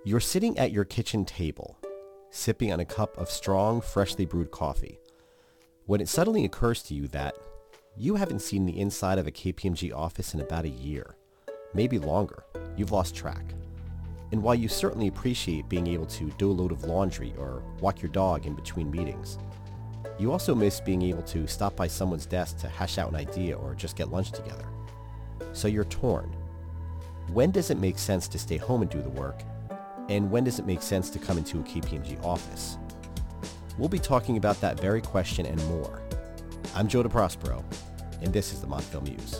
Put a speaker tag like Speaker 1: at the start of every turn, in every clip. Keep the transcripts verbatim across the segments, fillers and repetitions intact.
Speaker 1: You're sitting at your kitchen table, sipping on a cup of strong, freshly brewed coffee, when it suddenly occurs to you that you haven't seen the inside of a K P M G office in about a year, maybe longer. You've lost track. And while you certainly appreciate being able to do a load of laundry or walk your dog in between meetings, you also miss being able to stop by someone's desk to hash out an idea or just get lunch together. So you're torn. When does it make sense to stay home and do the work? And when does it make sense to come into a K P M G office? We'll be talking about that very question and more. I'm Joe DeProspero, and this is the Montvale Muse.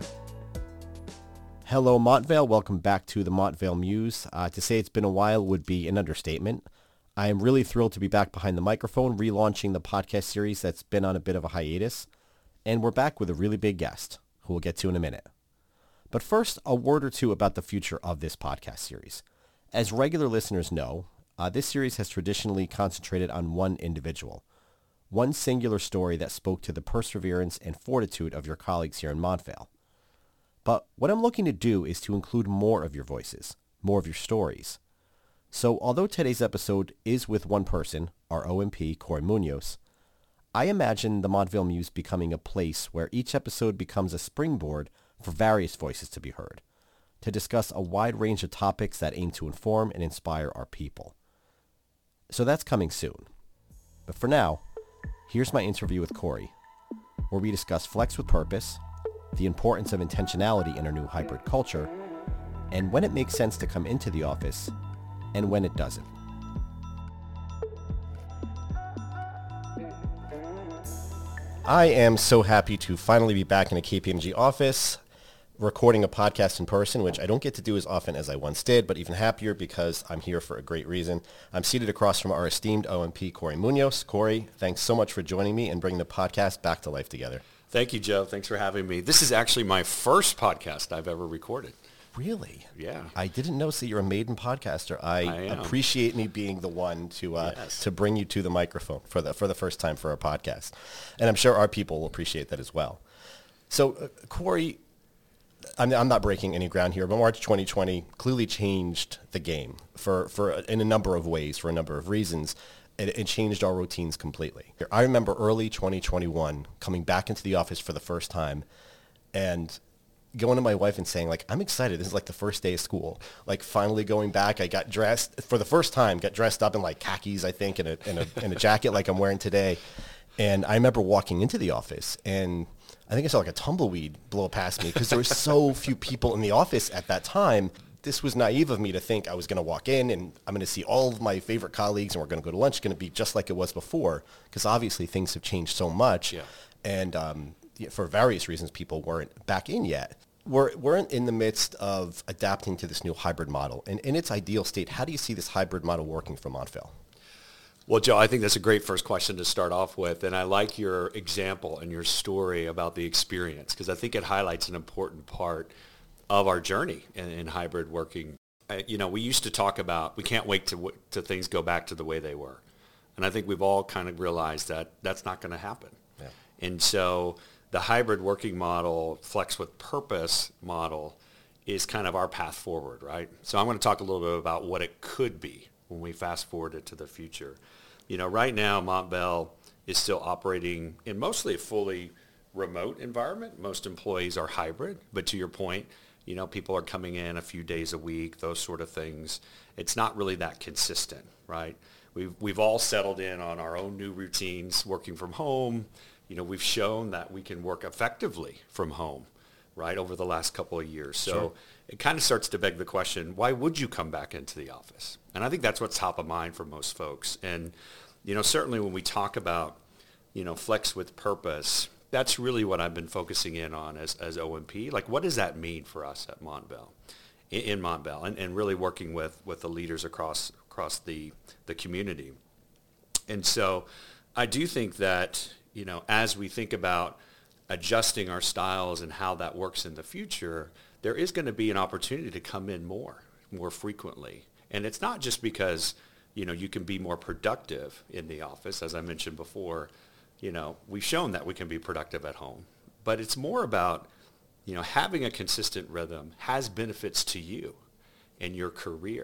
Speaker 1: Hello, Montvale. Welcome back to the Montvale Muse. Uh, to say it's been a while would be an understatement. I am really thrilled to be back behind the microphone, relaunching the podcast series that's been on a bit of a hiatus. And we're back with a really big guest, who we'll get to in a minute. But first, a word or two about the future of this podcast series. As regular listeners know, uh, this series has traditionally concentrated on one individual, one singular story that spoke to the perseverance and fortitude of your colleagues here in Montvale. But what I'm looking to do is to include more of your voices, more of your stories. So although today's episode is with one person, our O M P, Corey Munoz, I imagine the Montvale Muse becoming a place where each episode becomes a springboard for various voices to be heard, to discuss a wide range of topics that aim to inform and inspire our people. So that's coming soon. But for now, here's my interview with Corey, where we discuss flex with purpose, the importance of intentionality in our new hybrid culture, and when it makes sense to come into the office, and when it doesn't. I am so happy to finally be back in a K P M G office, recording a podcast in person, which I don't get to do as often as I once did, but even happier because I'm here for a great reason. I'm seated across from our esteemed O M P, Corey Munoz. Corey, thanks so much for joining me and bringing the podcast back to life together.
Speaker 2: Thank you, Joe. Thanks for having me. This is actually my first podcast I've ever recorded.
Speaker 1: Really?
Speaker 2: Yeah.
Speaker 1: I didn't know that you're a maiden podcaster. I,
Speaker 2: I
Speaker 1: appreciate me being the one to uh,
Speaker 2: yes.
Speaker 1: to bring you to the microphone for the for the first time for our podcast, and I'm sure our people will appreciate that as well. So, uh, Corey, I'm, I'm not breaking any ground here, but March twenty twenty clearly changed the game for for in a number of ways, for a number of reasons. It, it changed our routines completely. I remember early twenty twenty-one coming back into the office for the first time, and going to my wife and saying, like, I'm excited. This is like the first day of school. Like, finally going back. I got dressed for the first time, got dressed up in like khakis, I think, and a, and a, and a jacket like I'm wearing today. And I remember walking into the office, and I think I saw like a tumbleweed blow past me because there were so few people in the office at that time. This was naive of me to think I was going to walk in and I'm going to see all of my favorite colleagues and we're going to go to lunch. It's going to be just like it was before, because obviously things have changed so much.
Speaker 2: Yeah.
Speaker 1: And um, for various reasons, people weren't back in yet. We're, we're in the midst of adapting to this new hybrid model. And in its ideal state, how do you see this hybrid model working for Montvale?
Speaker 2: Well, Joe, I think that's a great first question to start off with. And I like your example and your story about the experience, because I think it highlights an important part of our journey in, in hybrid working. I, you know, we used to talk about we can't wait to, to things go back to the way they were. And I think we've all kind of realized that that's not going to happen.
Speaker 1: Yeah.
Speaker 2: And so the hybrid working model, flex with purpose model, is kind of our path forward, right? So I'm going to talk a little bit about what it could be when we fast forward it to the future. You know, right now, Montvale is still operating in mostly a fully remote environment. Most employees are hybrid, but to your point, you know, people are coming in a few days a week, those sort of things. It's not really that consistent, right? We've, we've all settled in on our own new routines, working from home. You know, we've shown that we can work effectively from home, right, over the last couple of years. So
Speaker 1: Sure.
Speaker 2: It kind of starts to beg the question, why would you come back into the office? And I think that's what's top of mind for most folks. And, you know, certainly when we talk about, you know, flex with purpose, that's really what I've been focusing in on as, as O M P. Like, what does that mean for us at Montvale, in, in Montvale, and, and really working with, with the leaders across across the, the community. And so I do think that, you know, as we think about adjusting our styles and how that works in the future, there is going to be an opportunity to come in more, more frequently. And it's not just because, you know, you can be more productive in the office. As I mentioned before, you know, we've shown that we can be productive at home. But it's more about, you know, having a consistent rhythm has benefits to you in your career.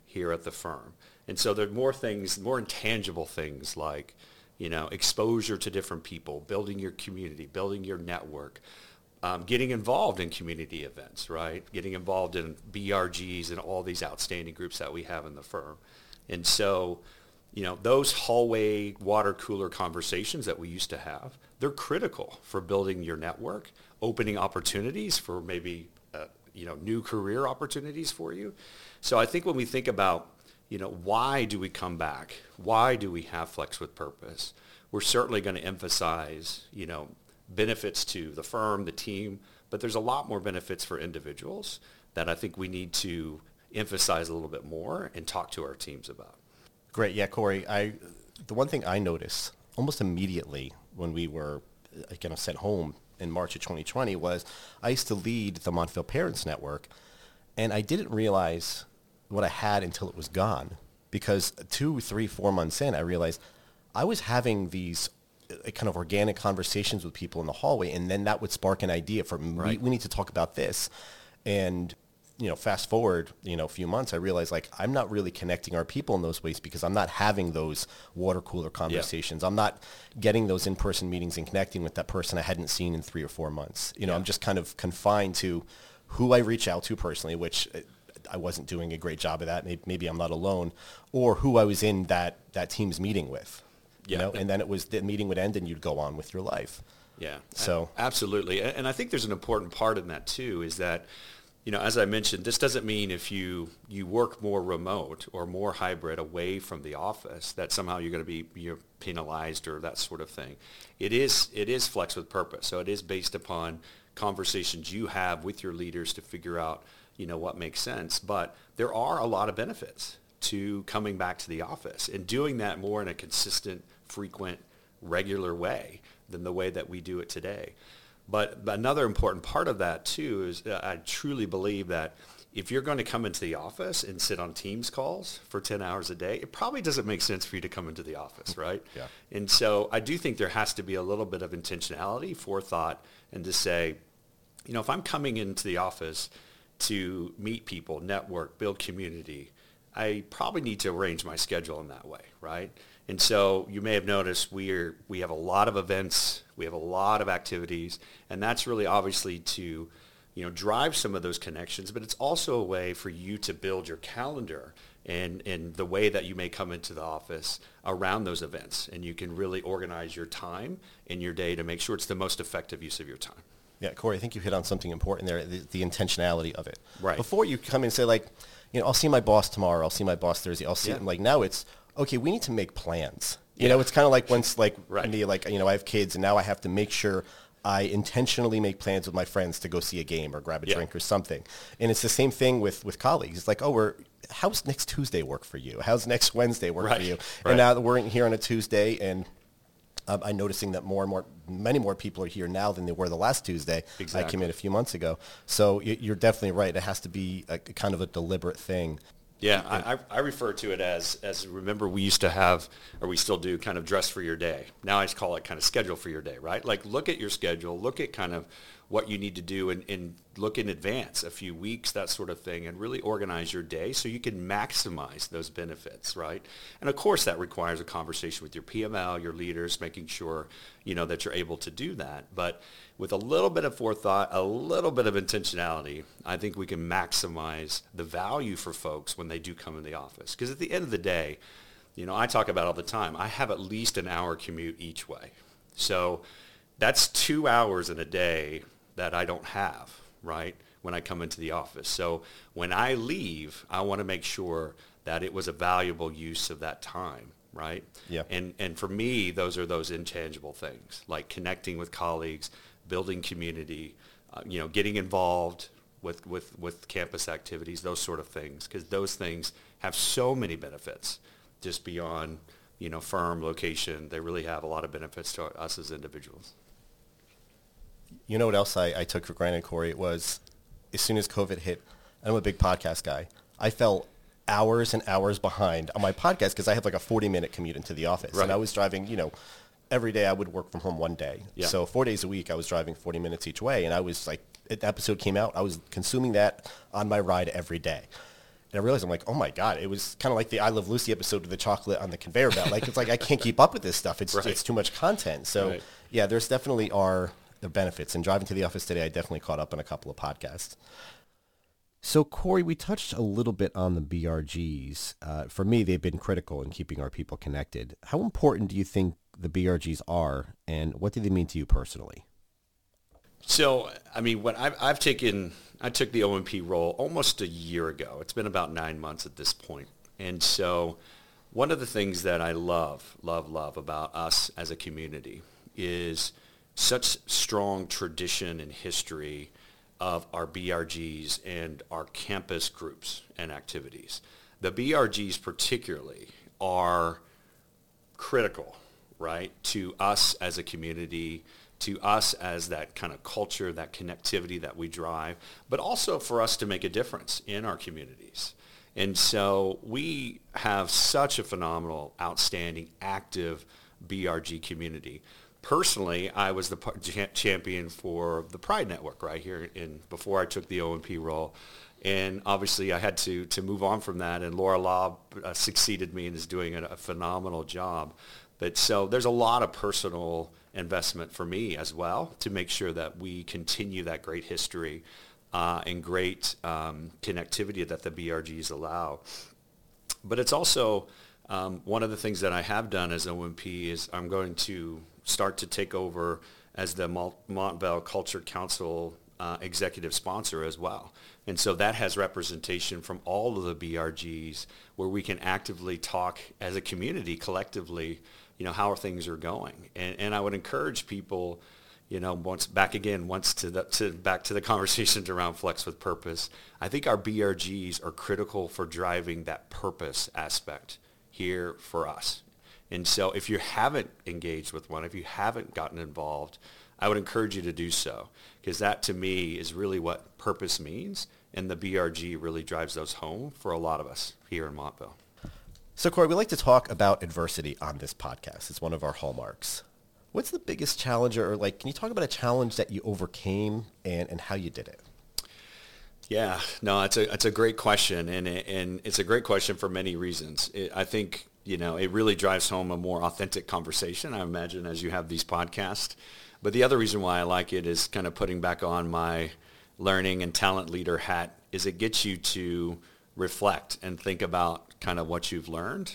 Speaker 2: here at the firm. And so there are more things, more intangible things like, you know, exposure to different people, building your community, building your network, um, getting involved in community events, right? Getting involved in B R Gs and all these outstanding groups that we have in the firm. And so, you know, those hallway water cooler conversations that we used to have, they're critical for building your network, opening opportunities for maybe, uh, you know, new career opportunities for you. So I think when we think about, you know, why do we come back? Why do we have Flex with Purpose? We're certainly going to emphasize, you know, benefits to the firm, the team, but there's a lot more benefits for individuals that I think we need to emphasize a little bit more and talk to our teams about.
Speaker 1: Great. Yeah, Corey, I, the one thing I noticed almost immediately when we were, again, sent home in March of twenty twenty was I used to lead the Montville Parents Network, and I didn't realize what I had until it was gone, because two, three, four months in, I realized I was having these uh, kind of organic conversations with people in the hallway, and then that would spark an idea for
Speaker 2: Right.
Speaker 1: we, we need to talk about this. And you know, fast forward, you know, a few months, I realized like I'm not really connecting our people in those ways because I'm not having those water cooler conversations. Yeah. I'm not getting those in-person meetings and connecting with that person I hadn't seen in three or four months. You know,
Speaker 2: Yeah.
Speaker 1: I'm just kind of confined to who I reach out to personally, which I wasn't doing a great job of that. Maybe, maybe I'm not alone, or who I was in that, that team's meeting with, you
Speaker 2: Yeah.
Speaker 1: know, and then it was the meeting would end and you'd go on with your life.
Speaker 2: Yeah,
Speaker 1: So
Speaker 2: absolutely. And I think there's an important part in that too, is that, you know, as I mentioned, this doesn't mean if you, you work more remote or more hybrid away from the office that somehow you're going to be you're penalized or that sort of thing. It is it is Flex with Purpose. So it is based upon conversations you have with your leaders to figure out, you know, what makes sense. But there are a lot of benefits to coming back to the office and doing that more in a consistent, frequent, regular way than the way that we do it today. But another important part of that, too, is that I truly believe that if you're going to come into the office and sit on Teams calls for ten hours a day, it probably doesn't make sense for you to come into the office, right?
Speaker 1: Yeah.
Speaker 2: And so I do think there has to be a little bit of intentionality, forethought, and to say, you know, if I'm coming into the office to meet people, network, build community, I probably need to arrange my schedule in that way, right? And so you may have noticed we're, we have a lot of events, we have a lot of activities, and that's really obviously to, you know, drive some of those connections, but it's also a way for you to build your calendar and, and the way that you may come into the office around those events. And you can really organize your time and your day to make sure it's the most effective use of your time.
Speaker 1: Yeah, Corey, I think you hit on something important there, the, the intentionality of it.
Speaker 2: Right.
Speaker 1: Before you come in and say, like, you know, I'll see my boss tomorrow, I'll see my boss Thursday, I'll see
Speaker 2: Yeah.
Speaker 1: him. Like, now it's, okay, we need to make plans. You know, it's kind of like once, like,
Speaker 2: Right.
Speaker 1: me, like, you know, I have kids, and now I have to make sure I intentionally make plans with my friends to go see a game or grab a
Speaker 2: Yeah.
Speaker 1: drink or something. And it's the same thing with, with colleagues. It's like, oh, we're, how's next Tuesday work for you? How's next Wednesday work
Speaker 2: Right.
Speaker 1: for you?
Speaker 2: Right.
Speaker 1: And now that we're in here on a Tuesday, and Um, I'm noticing that more and more, many more people are here now than they were the last Tuesday.
Speaker 2: Exactly.
Speaker 1: I came in a few months ago. So y- you're definitely right. It has to be a, kind of a deliberate thing.
Speaker 2: Yeah, I, I I refer to it as, as remember we used to have, or we still do, kind of dress for your day. Now I just call it kind of schedule for your day, right? Like look at your schedule, look at kind of what you need to do and, and look in advance, a few weeks, that sort of thing, and really organize your day so you can maximize those benefits, right? And of course that requires a conversation with your P M L, your leaders, making sure, you know, that you're able to do that. But with a little bit of forethought, a little bit of intentionality, I think we can maximize the value for folks when they do come in the office. Because at the end of the day, you know, I talk about all the time, I have at least an hour commute each way. So that's two hours in a day that I don't have, right, when I come into the office. So when I leave, I want to make sure that it was a valuable use of that time, right?
Speaker 1: Yeah.
Speaker 2: And and for me, those are those intangible things, like connecting with colleagues, building community, uh, you know, getting involved with, with, with campus activities, those sort of things, because those things have so many benefits just beyond, you know, firm, location. They really have a lot of benefits to us as individuals.
Speaker 1: You know what else I, I took for granted, Corey? It was as soon as COVID hit, I'm a big podcast guy. I fell hours and hours behind on my podcast because I have like a forty-minute commute into the office.
Speaker 2: Right.
Speaker 1: And I was driving, you know, every day I would work from home one day.
Speaker 2: Yeah.
Speaker 1: So four days a week I was driving forty minutes each way. And I was like, the episode came out, I was consuming that on my ride every day. And I realized, I'm like, oh my God, it was kind of like the I Love Lucy episode with the chocolate on the conveyor belt. Like, it's like, I can't keep up with this stuff. It's,
Speaker 2: Right.
Speaker 1: it's too much content. So
Speaker 2: Right.
Speaker 1: yeah, there's definitely are the benefits. And driving to the office today, I definitely caught up on a couple of podcasts. So Corey, we touched a little bit on the B R Gs. Uh, for me, they've been critical in keeping our people connected. How important do you think the B R Gs are, and what do they mean to you personally?
Speaker 2: So, I mean, what I've, I've taken, I took the O M P role almost a year ago. It's been about nine months at this point. And so one of the things that I love, love, love about us as a community is such strong tradition and history of our B R Gs and our campus groups and activities. The B R Gs particularly are critical, right, to us as a community, to us as that kind of culture, that connectivity that we drive, but also for us to make a difference in our communities. And so we have such a phenomenal, outstanding, active B R G community. Personally, I was the champion for the Pride Network right here in before I took the O M P role. And obviously I had to, to move on from that, and Laura Law uh, succeeded me and is doing a, a phenomenal job. But so there's a lot of personal investment for me as well to make sure that we continue that great history uh, and great um, connectivity that the B R Gs allow. But it's also um, one of the things that I have done as O M P is I'm going to start to take over as the Montvale Culture Council uh, executive sponsor as well. And so that has representation from all of the B R Gs where we can actively talk as a community collectively, you know, how things are going. And, and I would encourage people, you know, once back again, once to the, to back to the conversations around Flex with Purpose. I think our B R Gs are critical for driving that purpose aspect here for us. And so if you haven't engaged with one, if you haven't gotten involved, I would encourage you to do so, because that to me is really what purpose means. And the B R G really drives those home for a lot of us here in Montvale.
Speaker 1: So Corey, we like to talk about adversity on this podcast. It's one of our hallmarks. What's the biggest challenge, or like, can you talk about a challenge that you overcame and, and how you did it?
Speaker 2: Yeah, no, it's a it's a great question, and and it's a great question for many reasons. It, I think, you know, it really drives home a more authentic conversation, I imagine, as you have these podcasts. But the other reason why I like it is kind of putting back on my learning and talent leader hat is it gets you to reflect and think about kind of what you've learned.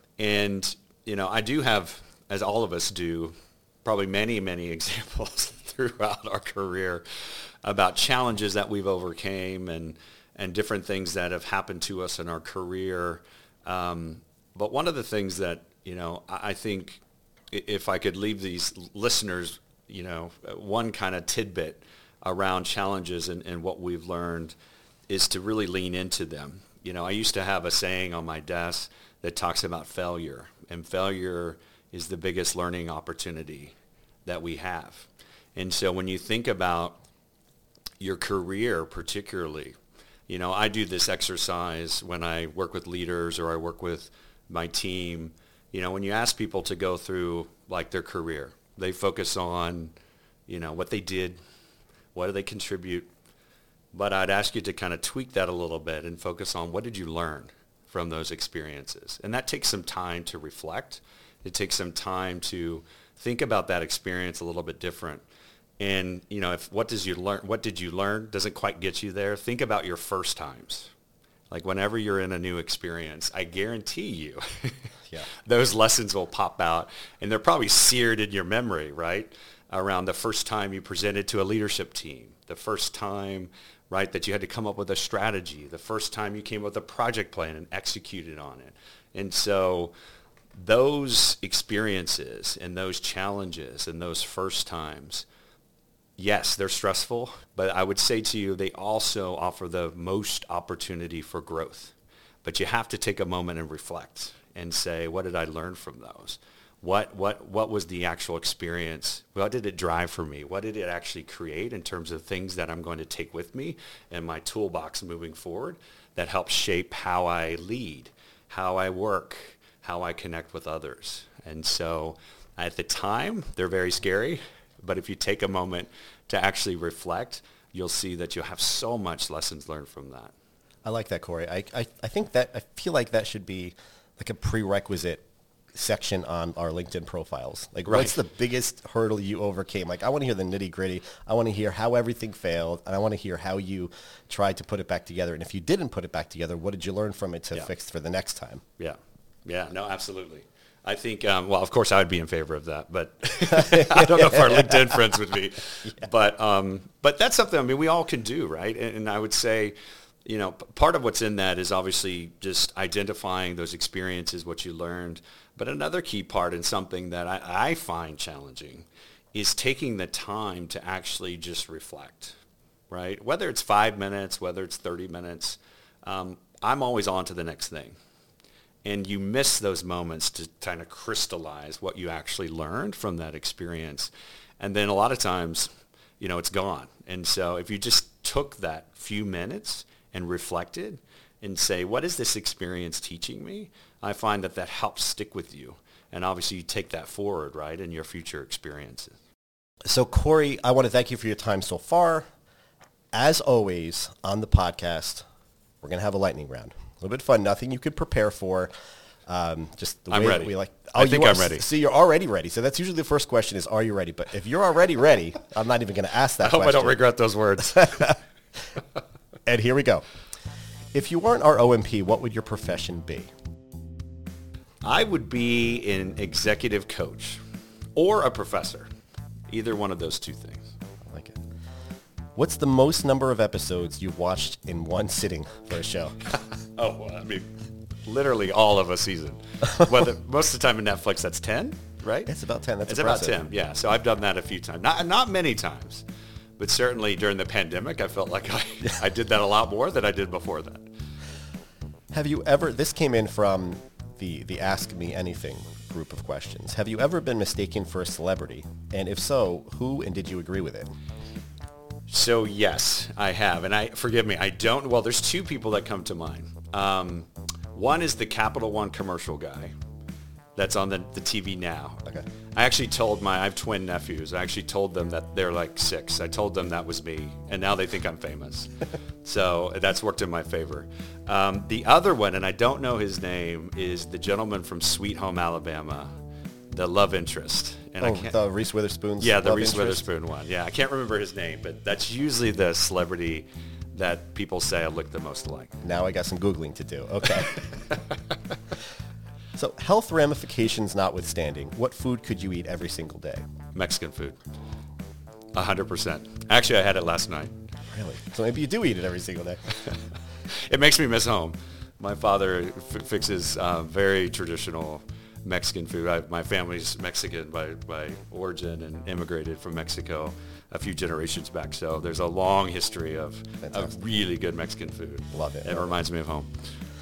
Speaker 2: And, you know, I do have, as all of us do, probably many, many examples throughout our career about challenges that we've overcame and, and different things that have happened to us in our career. Um, but one of the things that, you know, I, I think if I could leave these listeners, you know, one kind of tidbit around challenges and, and what we've learned is to really lean into them. You know, I used to have a saying on my desk that talks about failure, and failure is the biggest learning opportunity that we have. And so when you think about your career particularly, you know, I do this exercise when I work with leaders or I work with my team. You know, when you ask people to go through like their career, they focus on, you know, what they did, what do they contribute. But I'd ask you to kind of tweak that a little bit and focus on what did you learn from those experiences. And that takes some time to reflect. It takes some time to think about that experience a little bit different. And, you know, if what does you learn, what did you learn doesn't quite get you there, think about your first times. Like whenever you're in a new experience, I guarantee you yeah. those lessons will pop out, and they're probably seared in your memory, right? Around the first time you presented to a leadership team, the first time, right, that you had to come up with a strategy, the first time you came up with a project plan and executed on it. And so those experiences and those challenges and those first times, yes, they're stressful, but I would say to you, they also offer the most opportunity for growth. But you have to take a moment and reflect and say, what did I learn from those? What what what was the actual experience? What did it drive for me? What did it actually create in terms of things that I'm going to take with me in my toolbox moving forward that help shape how I lead, how I work, how I connect with others? And so at the time, they're very scary. But if you take a moment to actually reflect, you'll see that you'll have so much lessons learned from that.
Speaker 1: I like that, Corey. I, I, I think that, I feel like that should be like a prerequisite section on our LinkedIn profiles. Like,
Speaker 2: Right.
Speaker 1: what's the biggest hurdle you overcame? Like, I want to hear the nitty gritty. I want to hear how everything failed, and I want to hear how you tried to put it back together. And if you didn't put it back together, what did you learn from it to
Speaker 2: Yeah.
Speaker 1: fix for the next time?
Speaker 2: Yeah. Yeah. No, absolutely. I think, um, well, of course, I would be in favor of that, but I don't know if our LinkedIn friends would be. Yeah. But um, but that's something, I mean, we all can do, right? And, and I would say, you know, p- part of what's in that is obviously just identifying those experiences, what you learned. But another key part and something that I, I find challenging is taking the time to actually just reflect, right? Whether it's five minutes, whether it's thirty minutes, um, I'm always on to the next thing. And you miss those moments to kind of crystallize what you actually learned from that experience. And then a lot of times, you know, it's gone. And so if you just took that few minutes and reflected and say, what is this experience teaching me? I find that that helps stick with you. And obviously you take that forward, right, in your future experiences.
Speaker 1: So, Corey, I want to thank you for your time so far. As always, on the podcast, we're going to have a lightning round. A little bit of fun, nothing you could prepare for. Um, just the
Speaker 2: I'm
Speaker 1: way
Speaker 2: ready.
Speaker 1: that we like.
Speaker 2: I think
Speaker 1: you are,
Speaker 2: I'm ready.
Speaker 1: See, you're already ready. So that's usually the first question is, are you ready? But if you're already ready, I'm not even going to ask that
Speaker 2: I hope
Speaker 1: question.
Speaker 2: I don't regret those words.
Speaker 1: And here we go. If you weren't our O M P, what would your profession be?
Speaker 2: I would be an executive coach or a professor. Either one of those two things.
Speaker 1: I like it. What's the most number of episodes you've watched in one sitting for a show?
Speaker 2: Oh, well, I mean, literally all of a season. Whether most of the time in Netflix, that's ten, right?
Speaker 1: It's about ten. That's
Speaker 2: It's
Speaker 1: impressive.
Speaker 2: about ten, yeah. So I've done that a few times. Not not many times, but certainly during the pandemic, I felt like I, I did that a lot more than I did before that.
Speaker 1: Have you ever, this came in from the, the Ask Me Anything group of questions. Have you ever been mistaken for a celebrity? And if so, who and did you agree with it?
Speaker 2: So yes, I have. And I forgive me, I don't, well, there's two people that come to mind. Um, one is the Capital One commercial guy that's on the, the T V now.
Speaker 1: Okay.
Speaker 2: I actually told my, I have twin nephews. I actually told them that they're like six. I told them that was me. And now they think I'm famous. So that's worked in my favor. Um, the other one, and I don't know his name, is the gentleman from Sweet Home Alabama, the love interest. And I
Speaker 1: Oh,
Speaker 2: can't,
Speaker 1: the Reese Witherspoon's
Speaker 2: yeah, the
Speaker 1: love
Speaker 2: Reese
Speaker 1: interest?
Speaker 2: Witherspoon one. Yeah, I can't remember his name, but that's usually the celebrity that people say I look the most alike.
Speaker 1: Now I got some Googling to do. Okay. So health ramifications notwithstanding, what food could you eat every single day?
Speaker 2: Mexican food. A hundred percent. Actually, I had it last night.
Speaker 1: Really? So maybe you do eat it every single day.
Speaker 2: It makes me miss home. My father f- fixes uh, very traditional Mexican food. I, my family's Mexican by, by origin and immigrated from Mexico a few generations back. So there's a long history of, of really good Mexican food.
Speaker 1: Love it.
Speaker 2: It
Speaker 1: Love
Speaker 2: reminds me of home.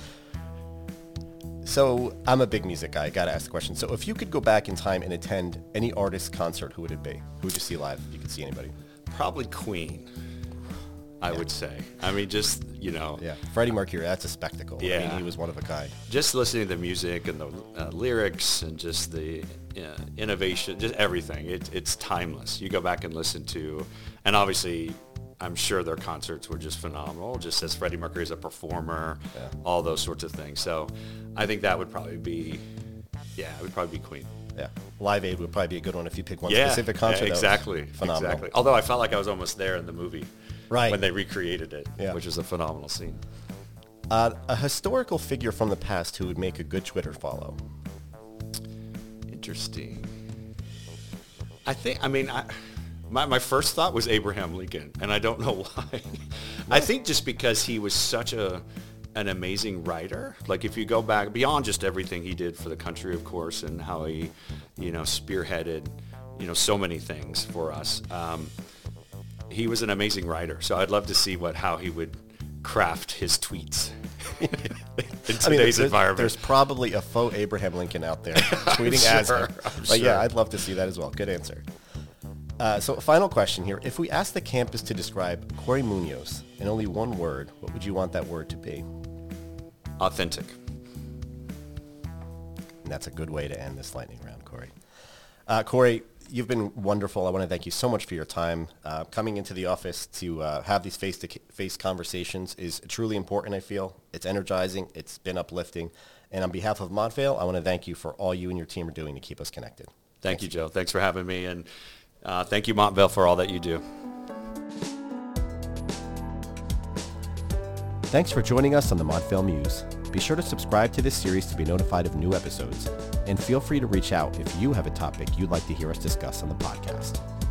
Speaker 1: So I'm a big music guy. I got to ask the question. So if you could go back in time and attend any artist concert, who would it be? Who would you see live if you could see anybody?
Speaker 2: Probably Queen, I would say. I mean, just, you know,
Speaker 1: Yeah. Freddie Mercury, that's a spectacle. I mean,
Speaker 2: Yeah.
Speaker 1: he was one of a kind.
Speaker 2: just listening to the music and the uh, lyrics and just the uh, innovation, just everything. It, it's timeless. You go back and listen to, and obviously I'm sure their concerts were just phenomenal, just as Freddie Mercury as a performer,
Speaker 1: Yeah.
Speaker 2: all those sorts of things. So I think that would probably be, yeah, it would probably be Queen.
Speaker 1: Yeah. Live Aid would probably be a good one if you pick one
Speaker 2: Yeah,
Speaker 1: specific concert.
Speaker 2: yeah,
Speaker 1: that was
Speaker 2: exactly,
Speaker 1: phenomenal.
Speaker 2: exactly. Although I felt like I was almost there in the movie,
Speaker 1: Right.
Speaker 2: when they recreated it,
Speaker 1: Yeah.
Speaker 2: which is a phenomenal scene.
Speaker 1: Uh, a historical figure from the past who would make a good Twitter follow.
Speaker 2: Interesting. I think, I mean, I, my, my first thought was Abraham Lincoln, and I don't know why. I think just because he was such a an amazing writer. Like if you go back beyond just everything he did for the country, of course, and how he, you know, spearheaded, you know, so many things for us. Um, he was an amazing writer. So I'd love to see what how he would craft his tweets in today's
Speaker 1: I mean, there's,
Speaker 2: environment.
Speaker 1: there's probably a faux Abraham Lincoln out there tweeting
Speaker 2: I'm
Speaker 1: as
Speaker 2: sure,
Speaker 1: him.
Speaker 2: I'm
Speaker 1: But yeah,
Speaker 2: sure.
Speaker 1: I'd love to see that as well. Good answer. Uh, so final question here. If we asked the campus to describe Corey Munoz in only one word, what would you want that word to be?
Speaker 2: Authentic.
Speaker 1: And that's a good way to end this lightning round, Corey. Uh, Corey, you've been wonderful. I want to thank you so much for your time. Uh, coming into the office to uh, have these face-to-face conversations is truly important, I feel. It's energizing. It's been uplifting. And on behalf of Montvale, I want to thank you for all you and your team are doing to keep us connected.
Speaker 2: Thank
Speaker 1: Thanks.
Speaker 2: you, Joe. Thanks for having me. And uh, thank you, Montvale, for all that you do.
Speaker 1: Thanks for joining us on the Montvale Muse. Be sure to subscribe to this series to be notified of new episodes, and feel free to reach out if you have a topic you'd like to hear us discuss on the podcast.